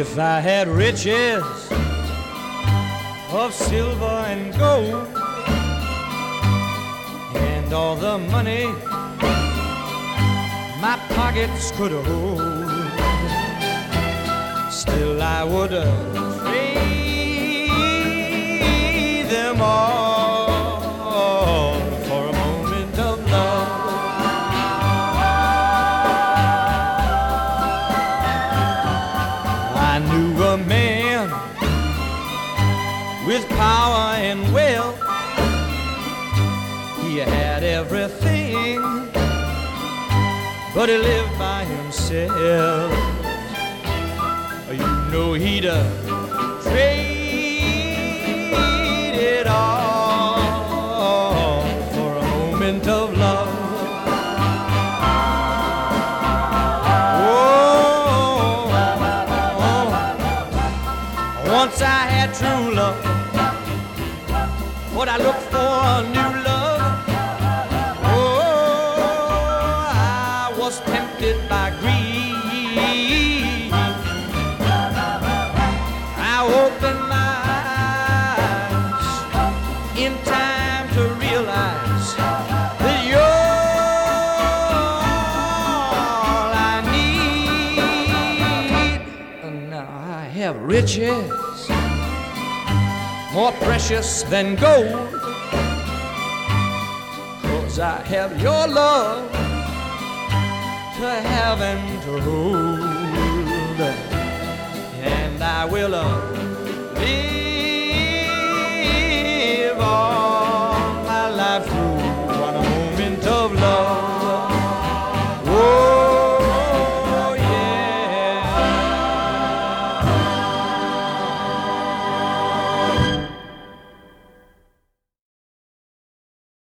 If I had riches of silver and gold and all the money my pockets could hold, still I would trade them all for a moment of love. I knew a man with power and wealth. He had everything, but he lived by himself. You know he'd trade it all for a moment of love. Once I had true love, but I looked for a new love. Oh, I was tempted by greed. I opened my eyes in time to realize that you're all I need. And now I have riches more precious than gold, 'cause I have your love to have and to hold, and I will live all my life through